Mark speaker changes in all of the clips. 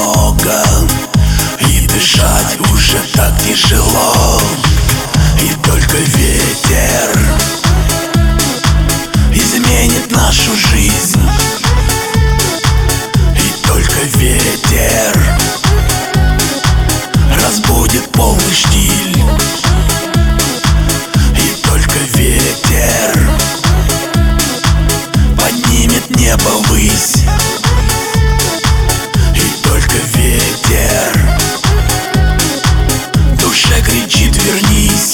Speaker 1: много, и дышать уже так тяжело. И только ветер изменит нашу жизнь. И только ветер разбудит полный штиль. И только ветер поднимет небо ввысь. И только ветер душе кричит: вернись.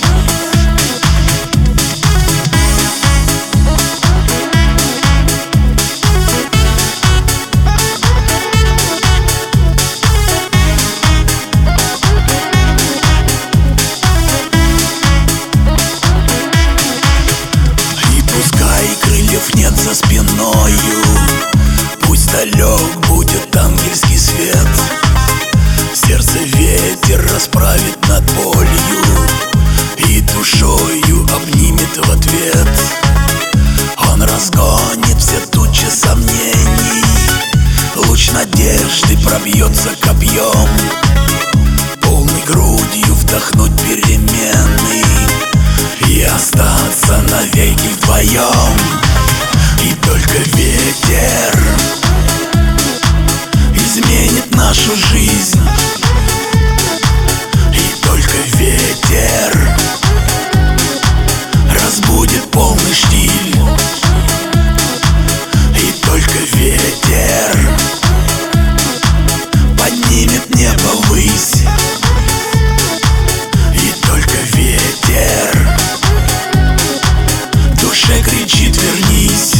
Speaker 1: Крыльев нет за спиною, пусть далек будет ангельский свет. Сердце ветер расправит над болью и душою обнимет в ответ. Он разгонит все тучи сомнений, луч надежды пробьется копьем. Полной грудью вдохнуть перемены и остаться навеки вдвоем. И только ветер изменит нашу жизнь. И только ветер разбудит полный штиль. И только ветер поднимет небо ввысь. И только ветер душе кричит: вернись.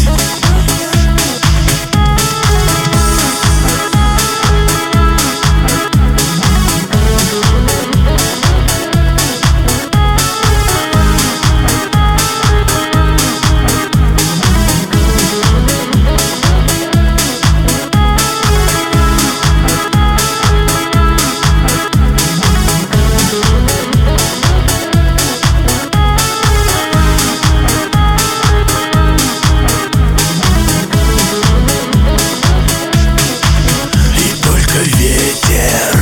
Speaker 1: Ветер